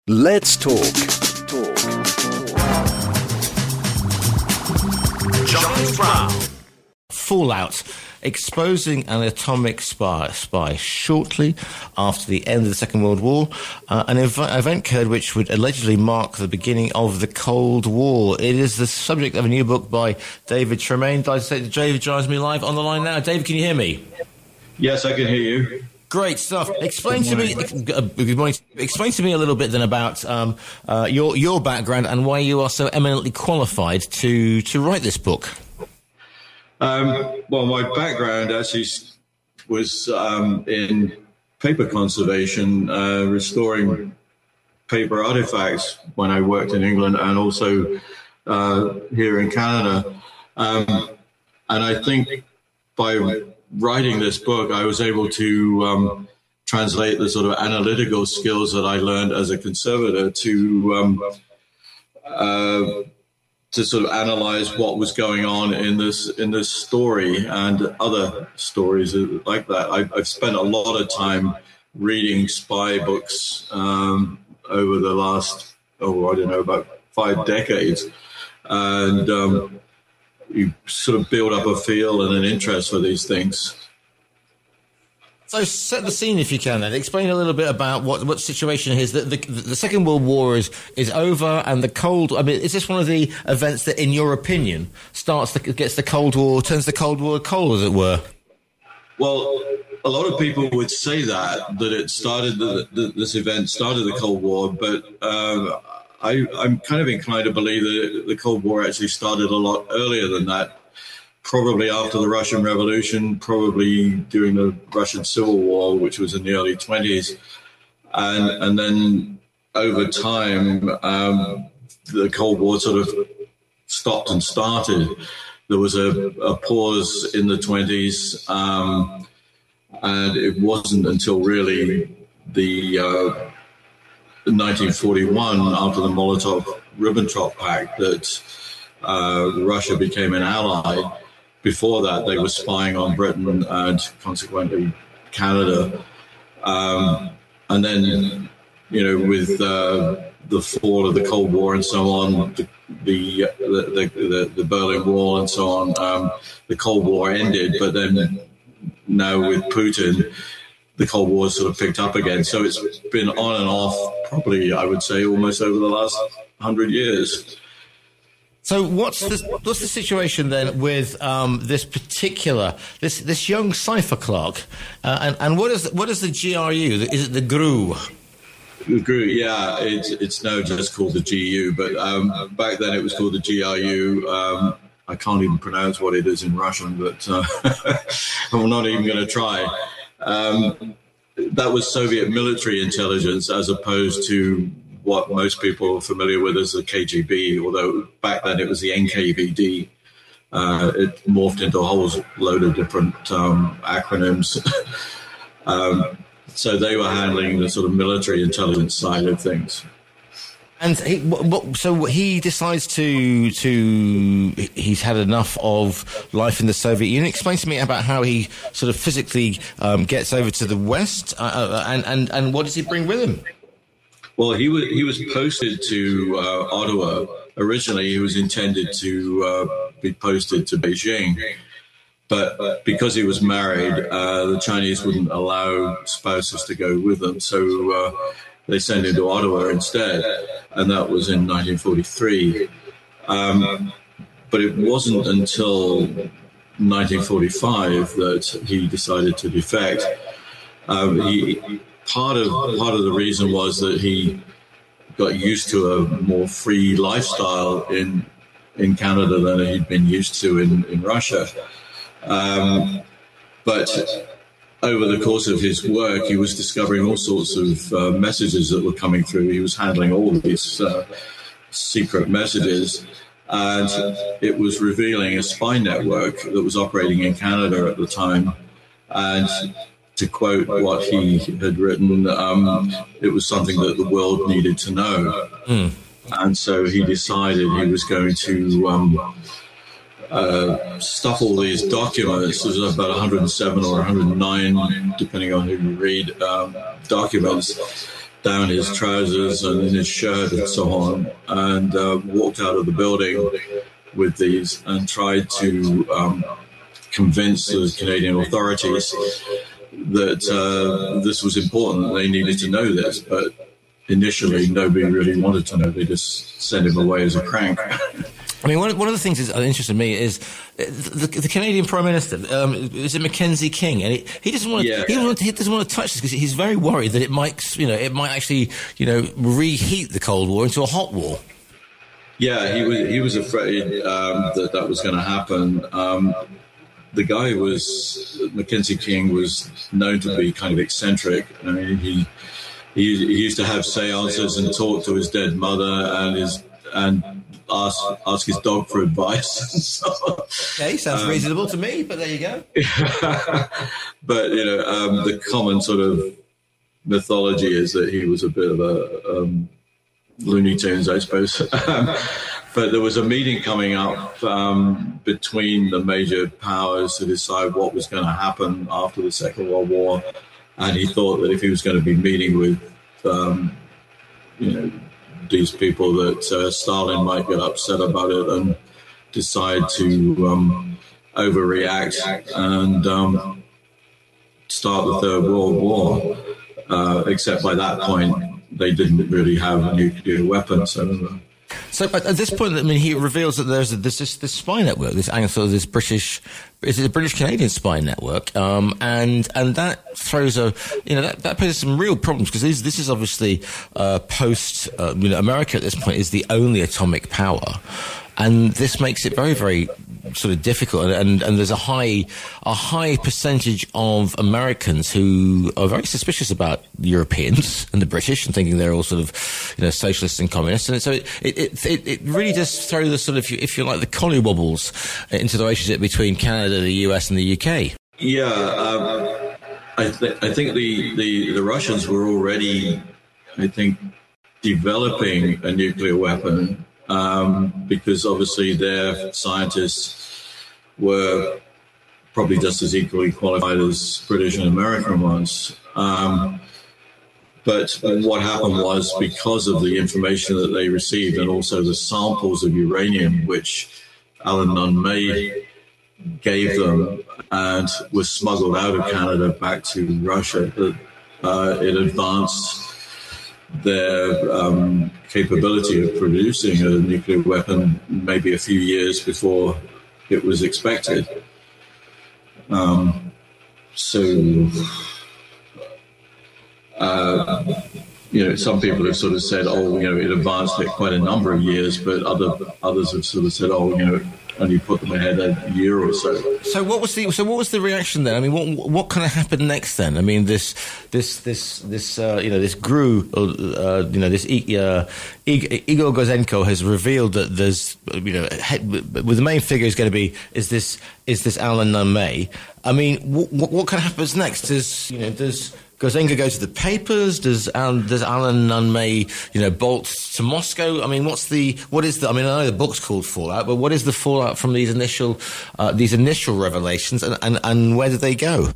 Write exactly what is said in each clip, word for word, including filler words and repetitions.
Let's talk. Talk. John Brown. Fallout. Exposing an atomic spy, spy shortly after the end of the Second World War, uh, an ev- event occurred which would allegedly mark the beginning of the Cold War. It is the subject of a new book by David Tremaine. I'd say that David joins me live on the line now. David, can you hear me? Yes, I can hear you. Great stuff. Explain to me. Uh, good morning. Explain to me a little bit then about um, uh, your your background and why you are so eminently qualified to to write this book. Um, well, my background actually was um, in paper conservation, uh, restoring paper artifacts when I worked in England and also uh, here in Canada. Um, and I think by writing this book, I was able to um, translate the sort of analytical skills that I learned as a conservator to um, uh, to sort of analyze what was going on in this in this story and other stories like that. I, I've spent a lot of time reading spy books um, over the last, oh, I don't know, about five decades. And um, you sort of build up a feel and an interest for these things. So set the scene if you can then. Explain a little bit about what what situation is. The, the, the Second World War is, is over and the Cold... I mean, is this one of the events that, in your opinion, starts the, gets the Cold War, turns the Cold War cold, as it were? Well, a lot of people would say that, that it started, the, the, this event started the Cold War, but um, I, I'm kind of inclined to believe that the Cold War actually started a lot earlier than that. Probably after the Russian Revolution, probably during the Russian Civil War, which was in the early twenties. And, and then over time, um, the Cold War sort of stopped and started. There was a, a pause in the twenties, um, and it wasn't until really the uh, nineteen forty-one, after the Molotov-Ribbentrop Pact, that uh, Russia became an ally. Before that, they were spying on Britain and consequently Canada. Um, and then, you know, with uh, the fall of the Cold War and so on, the the, the, the, the Berlin Wall and so on, um, the Cold War ended. But then now with Putin, the Cold War sort of picked up again. So it's been on and off, probably, I would say, almost over the last hundred years. So what's the what's the situation then with um, this particular this this young cipher clerk, uh, and and what is what is the G R U? Is it the G R U? The G R U, yeah, it's it's now just called the G U, but um, back then it was called the G R U. Um, I can't even pronounce what it is in Russian, but uh, I'm not even going to try. Um, that was Soviet military intelligence as opposed to what most people are familiar with as the K G B, although back then it was the N K V D. Uh, it morphed into a whole load of different um, acronyms. um, so they were handling the sort of military intelligence side of things. And he, what, so he decides to to he's had enough of life in the Soviet Union. Explain to me about how he sort of physically um, gets over to the West, uh, and and and what does he bring with him? Well, he was he was posted to uh, Ottawa. Originally, he was intended to uh, be posted to Beijing, but because he was married, uh, the Chinese wouldn't allow spouses to go with them, so uh, they sent him to Ottawa instead, and that was in nineteen forty-three. Um, but it wasn't until nineteen forty-five that he decided to defect. Um, he. Part of part of the reason was that he got used to a more free lifestyle in in Canada than he'd been used to in, in Russia. Um, but over the course of his work, he was discovering all sorts of uh, messages that were coming through. He was handling all of these uh, secret messages, and it was revealing a spy network that was operating in Canada at the time. And to quote what he had written, um, it was something that the world needed to know. Mm. And so he decided he was going to um, uh, stuff all these documents. There's about one hundred seven or one hundred nine, depending on who you read, um, documents down his trousers and in his shirt and so on, and uh, walked out of the building with these and tried to um, convince the Canadian authorities that uh, this was important, that they needed to know this. But initially, nobody really wanted to know. They just sent him away as a crank. I mean, one, one of the things that's interesting to me is the, the Canadian Prime Minister, um, is it Mackenzie King? And he, he doesn't want to, yeah. he, doesn't want to, he doesn't want to touch this because he's very worried that it might, you know, it might actually, you know, reheat the Cold War into a hot war. Yeah, he was he was afraid um, that that was going to happen. Um, the guy was Mackenzie King was known to be kind of eccentric. I mean, he he, he used to have seances and talk to his dead mother and his and. Ask ask his dog for advice. So, okay, sounds um, reasonable to me, but there you go. But, you know, um, the common sort of mythology is that he was a bit of a um, Looney Tunes, I suppose. But there was a meeting coming up um, between the major powers to decide what was going to happen after the Second World War. And he thought that if he was going to be meeting with, um, you know, these people, that uh, Stalin might get upset about it and decide to um, overreact and um, start the Third World War. Uh, except by that point, they didn't really have a nuclear weapon. So, so at this point, I mean, he reveals that there's, a, there's this, this spy network, this so this British, is it a British Canadian spy network, um, and and that throws a, you know, that, that poses some real problems because this, this is obviously uh, post, uh, you know, America at this point is the only atomic power, and this makes it very, very sort of difficult, and, and, and there's a high a high percentage of Americans who are very suspicious about Europeans and the British and thinking they're all sort of, you know, socialists and communists, and so it it it, it really does throw the sort of, if you like, the collywobbles into the relationship between Canada, the U S, and the U K. Yeah, um, I, th- I think the, the the Russians were already, I think, developing a nuclear weapon. Um, because obviously their scientists were probably just as equally qualified as British and American ones. Um, but what happened was, because of the information that they received and also the samples of uranium which Alan Nunn May gave them and was smuggled out of Canada back to Russia, uh, it advanced their um, capability of producing a nuclear weapon maybe a few years before it was expected. Um, so, uh, you know, some people have sort of said, oh, you know, it advanced it quite a number of years, but other others have sort of said, oh, you know, only put them ahead a year or so. So what was the so what was the reaction then? I mean, what what kind of happened next then? I mean, this this this this uh, you know this grew. Uh, you know, this uh, Igor Gozenko has revealed that there's, you know, with the main figure is going to be is this is this Alan Nunn May. I mean, what what kind of happens next? Does, you know, does Gozenko go to the papers? Does Alan, does Alan Nunn May, you know, bolt to Moscow? I mean, what's the, what is the, I mean, I know the book's called Fallout, but what is the fallout from these initial, uh, these initial revelations, and, and, and where did they go?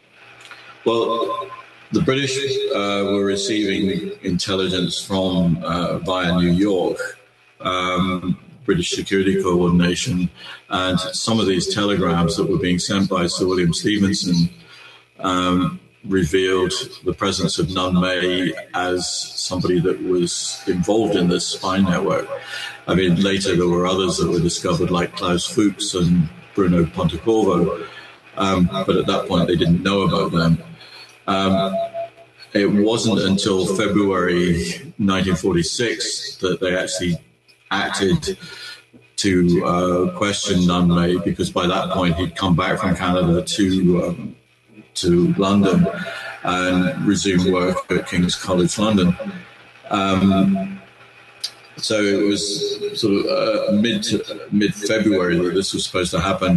Well, the British uh, were receiving intelligence from, uh, via New York, um, British Security Coordination, and some of these telegrams that were being sent by Sir William Stevenson, um, revealed the presence of Nunn May as somebody that was involved in this spy network. I mean, later there were others that were discovered, like Klaus Fuchs and Bruno Pontecorvo, um, but at that point they didn't know about them. Um, it wasn't until February nineteen forty-six that they actually acted to uh, question Nunn May, because by that point he'd come back from Canada to um, to London and resume work at King's College London. Um, so it was sort of uh, mid mid-February that this was supposed to happen.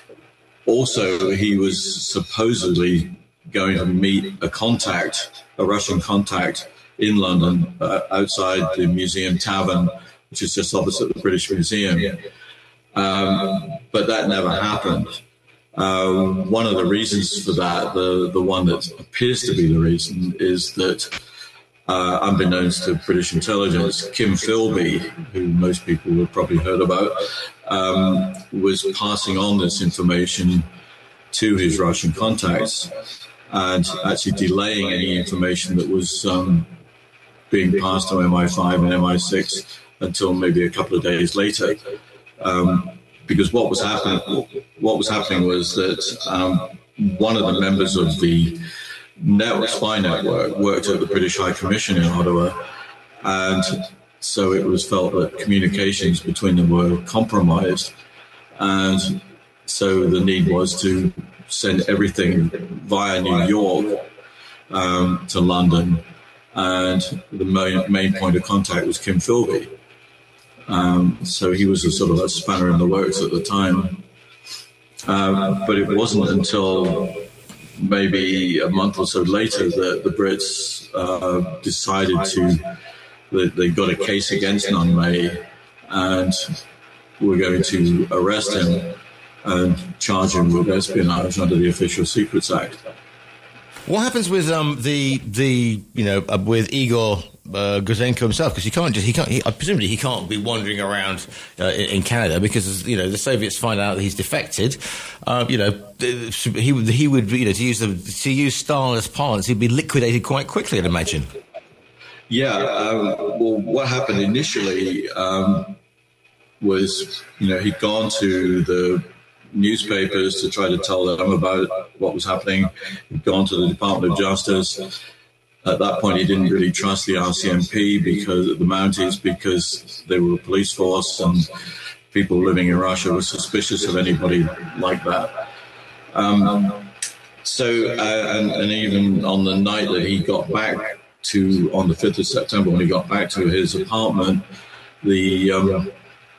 Also, he was supposedly going to meet a contact, a Russian contact in London, uh, outside the Museum Tavern, which is just opposite the British Museum. Um, but that never happened. Uh, one of the reasons for that, the, the one that appears to be the reason, is that uh, unbeknownst to British intelligence, Kim Philby, who most people have probably heard about, um, was passing on this information to his Russian contacts and actually delaying any information that was um, being passed to M I five and M I six until maybe a couple of days later. Um, because what was happening, what was happening was that um, one of the members of the network, spy network worked at the British High Commission in Ottawa, and so it was felt that communications between them were compromised, and so the need was to send everything via New York um, to London, and the main, main point of contact was Kim Philby. Um, so he was a sort of a spanner in the works at the time. Um, but it wasn't until maybe a month or so later that the Brits uh, decided to, they, they got a case against Nunn May and were going to arrest him and charge him with espionage under the Official Secrets Act. What happens with um, the the you know uh, with Igor uh, Gouzenko himself? Because he can't just he can't he, uh, presumably he can't be wandering around uh, in, in Canada because you know the Soviets find out that he's defected. Uh, you know he would he would you know to use the to use Stalinist parlance, he'd be liquidated quite quickly, I'd imagine. Yeah. Um, well, what happened initially um, was you know he'd gone to the newspapers to try to tell them about what was happening. He'd gone to the Department of Justice. At that point, he didn't really trust the R C M P because the Mounties, because they were a police force and people living in Russia were suspicious of anybody like that. Um, so, uh, and, and even on the night that he got back to, on the fifth of September, when he got back to his apartment, the um,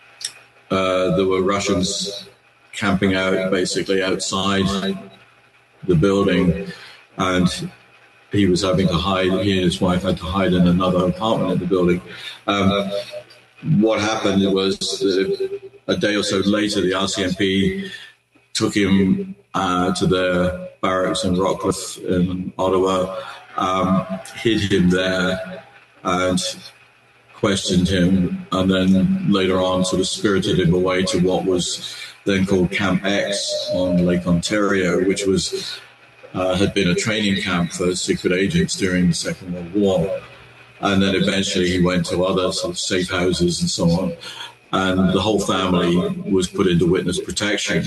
uh, there were Russians camping out basically outside the building, and he was having to hide, he and his wife had to hide in another apartment in the building. Um, what happened was that a day or so later, the R C M P took him uh, to their barracks in Rockcliffe in Ottawa, um, hid him there and questioned him, and then later on sort of spirited him away to what was then called Camp X on Lake Ontario, which was uh, had been a training camp for secret agents during the Second World War. And then eventually he went to other sort of safe houses and so on. And the whole family was put into witness protection.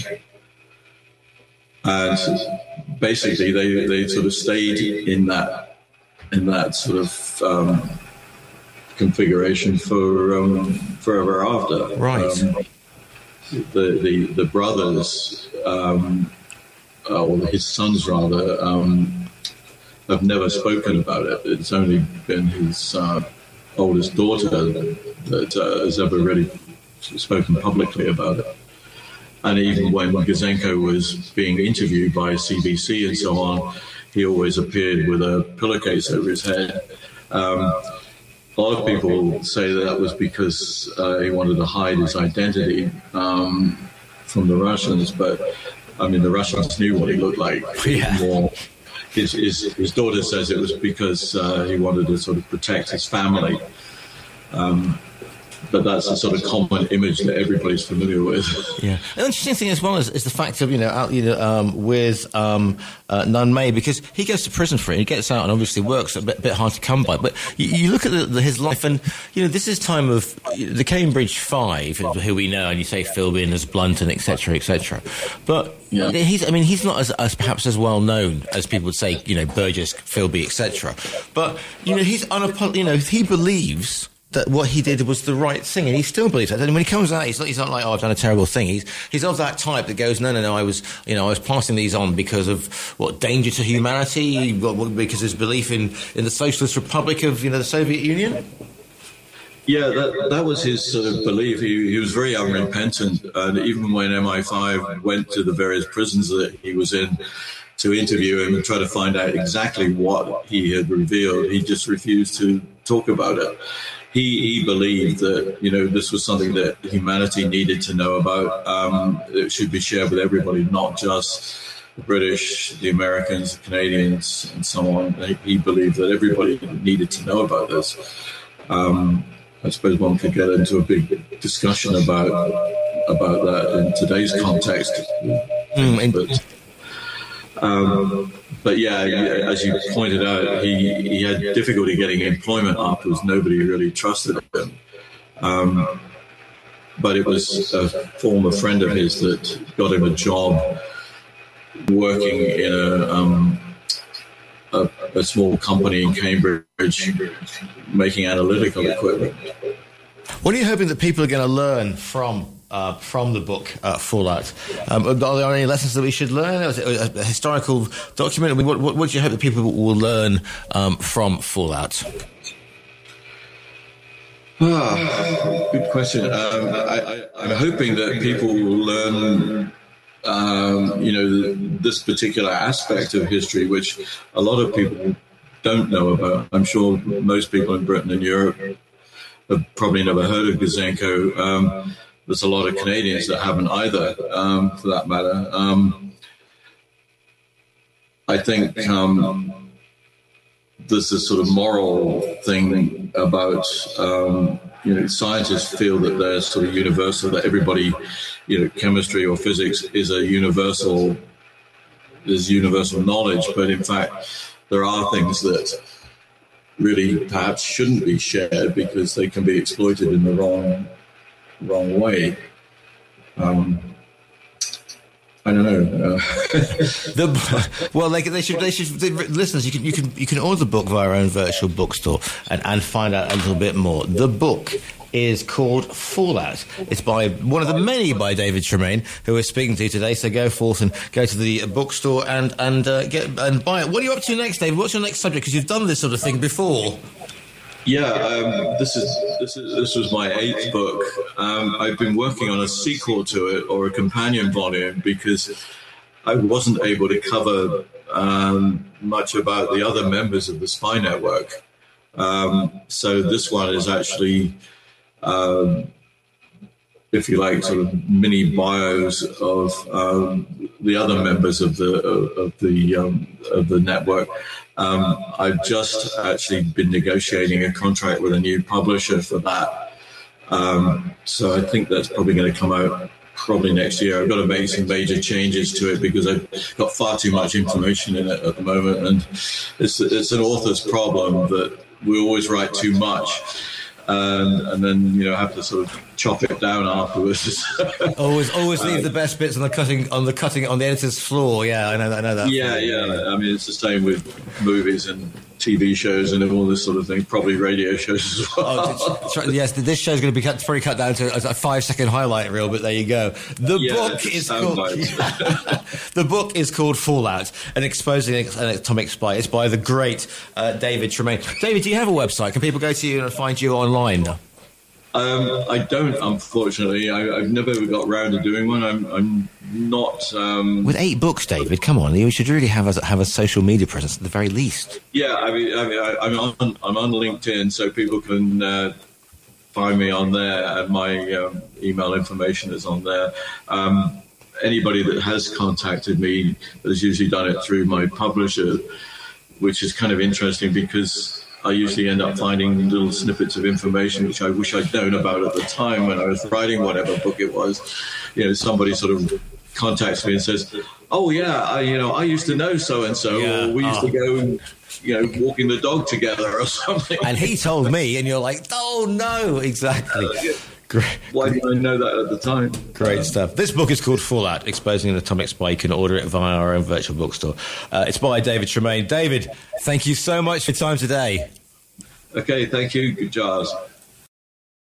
And basically they, they sort of stayed in that in that sort of um, configuration for um, forever after. Right. Um, The, the, the brothers, um, uh, or his sons rather, um, have never spoken about it. It's only been his uh, oldest daughter that uh, has ever really spoken publicly about it. And even when Gouzenko was being interviewed by C B C and so on, he always appeared with a pillowcase over his head. Um, A lot of people say that, that was because uh, he wanted to hide his identity um, from the Russians, but I mean, the Russians knew what he looked like. Yeah. More. His, his, his daughter says it was because uh, he wanted to sort of protect his family. Um, but that's a sort of common image that everybody's familiar with. Yeah. An interesting thing as well is, is the fact of, you know, out, you know um, with um, uh, Nunn May, because he goes to prison for it, he gets out and obviously works a bit, bit hard to come by. But you, you look at the, the, his life and, you know, this is time of the Cambridge Five, who we know, and you say Philby and as Blunton, et cetera, et cetera. But yeah. he's, I mean, he's not as, as perhaps as well known as people would say, you know, Burgess, Philby, et cetera. But, you know, he's unapologetic, you know, he believes that what he did was the right thing, and he still believes that. And when he comes out, he's not, he's not like, oh, I've done a terrible thing. He's he's of that type that goes, no, no, no, I was, you know, I was passing these on because of what danger to humanity, because of his belief in in the Socialist Republic of, you know, the Soviet Union. Yeah, that that was his sort of belief. He he was very unrepentant, and even when M I five went to the various prisons that he was in to interview him and try to find out exactly what he had revealed, he just refused to talk about it. He, he believed that, you know, this was something that humanity needed to know about. Um, it should be shared with everybody, not just the British, the Americans, the Canadians, and so on. He believed that everybody needed to know about this. Um, I suppose one could get into a big discussion about about that in today's context. Mm, but, um, but yeah, as you pointed out, he, he had difficulty getting employment afterwards. Nobody really trusted him. Um, but it was a former friend of his that got him a job working in a, um, a, a small company in Cambridge making analytical equipment. What are you hoping that people are going to learn from uh, from the book uh, Fallout? Um, are there any lessons that we should learn? Is it a historical document? I mean, what, what, what do you hope that people will learn um, from Fallout? Ah, good question. Um, I, I, I'm hoping that people will learn, um, you know, this particular aspect of history, which a lot of people don't know about. I'm sure most people in Britain and Europe have probably never heard of Gouzenko. Um, there's a lot of Canadians that haven't either, um, for that matter. Um, I think um, there's this sort of moral thing about, um, you know, scientists feel that they're sort of universal, that everybody, you know, chemistry or physics is a universal, is universal knowledge. But in fact, there are things that really perhaps shouldn't be shared because they can be exploited in the wrong wrong way. Um, I don't know. Uh, the, well, they, they should. They should. They, listeners, you can you can you can order the book via our own virtual bookstore and, and find out a little bit more. The book is called Fallout. It's by one of the many by David Tremayne, who we're speaking to today. So go forth and go to the bookstore and and uh, get and buy it. What are you up to next, David? What's your next subject? Because you've done this sort of thing before. Yeah, um, this is this is this was my eighth book. Um, I've been working on a sequel to it or a companion volume because I wasn't able to cover um, much about the other members of the Spy Network. Um, so this one is actually, um, if you like, sort of mini bios of um, the other members of the of the um, of the network. Um, I've just actually been negotiating a contract with a new publisher for that. Um, so I think that's probably going to come out probably next year. I've got to make some major changes to it because I've got far too much information in it at the moment. And it's, it's an author's problem that we always write too much. And, and then, you know, have to sort of chop it down afterwards. always, always leave um, the best bits on the cutting, on the cutting, on the editor's floor. Yeah, I know, I know that. Yeah, yeah. I mean, it's the same with movies and T V shows and all this sort of thing. Probably radio shows as well. Oh, it's, it's, yes, this show's going to be cut, probably cut down to a five-second highlight reel, but there you go. The yeah, book is called. Yeah. The book is called Fallout: An Exposing an Atomic Spy. It's by the great uh, David Tremayne. David, do you have a website? Can people go to you and find you online? Um, I don't, unfortunately. I, I've never got round to doing one. I'm, I'm not. Um... With eight books, David, come on, you should really have a have a social media presence at the very least. Yeah, I mean, I mean, I, I'm on I'm on LinkedIn, so people can uh, find me on there, and my um, email information is on there. Um, anybody that has contacted me has usually done it through my publisher, which is kind of interesting because I usually end up finding little snippets of information which I wish I'd known about at the time when I was writing whatever book it was. You know, somebody sort of contacts me and says, "Oh yeah, I, you know, I used to know so and so, or we used oh. to go and, you know, walking the dog together or something." And he told me, and you're like, "Oh no, exactly." Uh, yeah. Great. Why didn't I know that at the time? Great um, stuff. This book is called Fallout: Exposing an Atomic Spy. You can order it via our own virtual bookstore. Uh, it's by David Tremayne. David, thank you so much for your time today. Okay, thank you. Good job.